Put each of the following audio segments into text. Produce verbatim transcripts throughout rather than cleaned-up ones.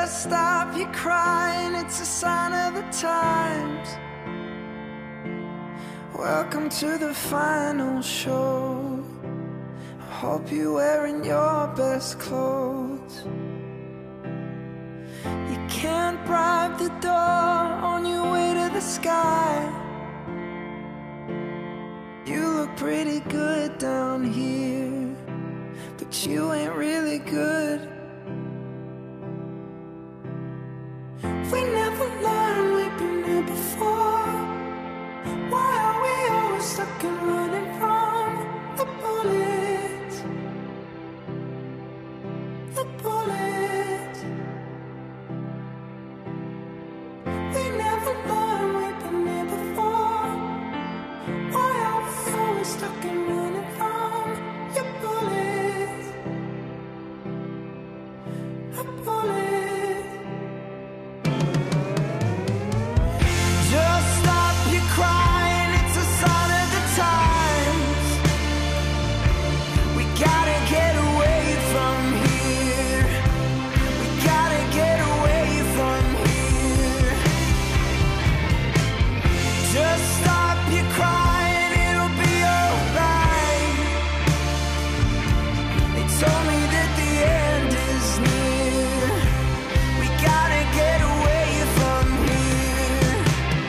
Just stop your crying, it's a sign of the times. Welcome to the final show. I hope you're wearing your best clothes. You can't bribe the door on your way to the sky. You look pretty good down here, but you ain't really good. We never learned, we've been here before. Why are we always stuck and running from the bullets? The bullets. We never learned, we've been here before. Why are we always stuck and running from your bullets? The bullets. Crying, it's a sign of the times. We gotta get away from here. We gotta get away from here. Just stop your crying, it'll be alright. They told me that the end is near. We gotta get away from here.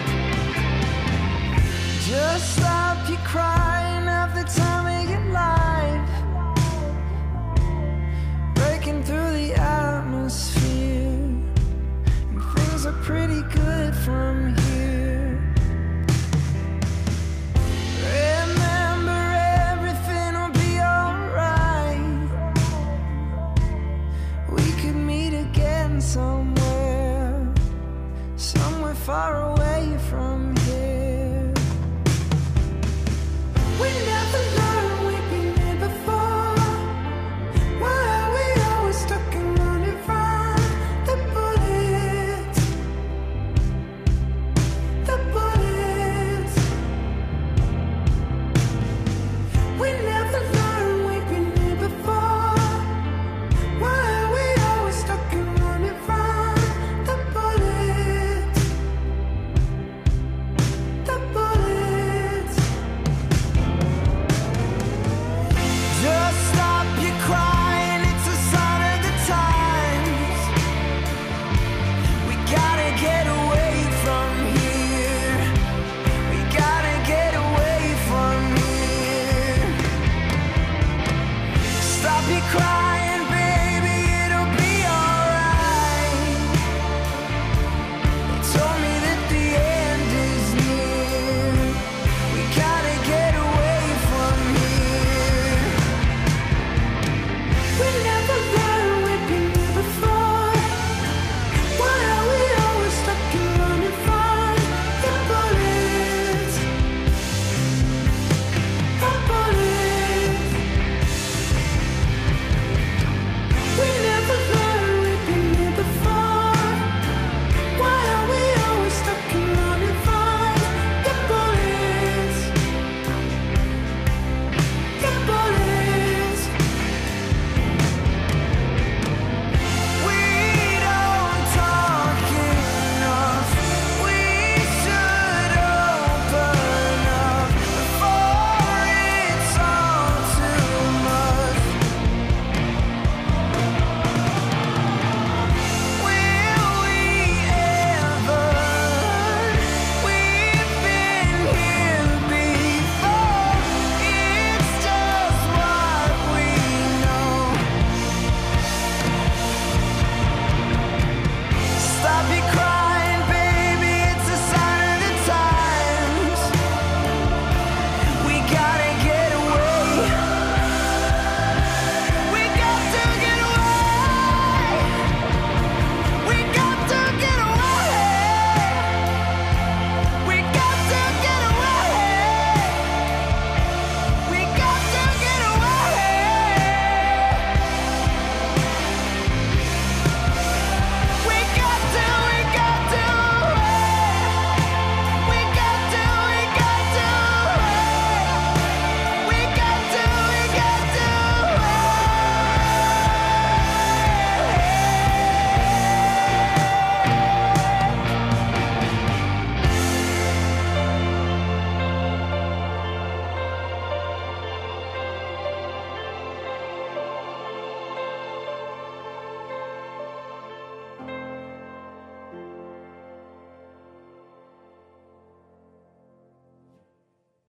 Just stop your crying, have the time of your life. Breaking through the atmosphere, and things are pretty good from here. Remember, everything will be alright. We could meet again somewhere, somewhere far away.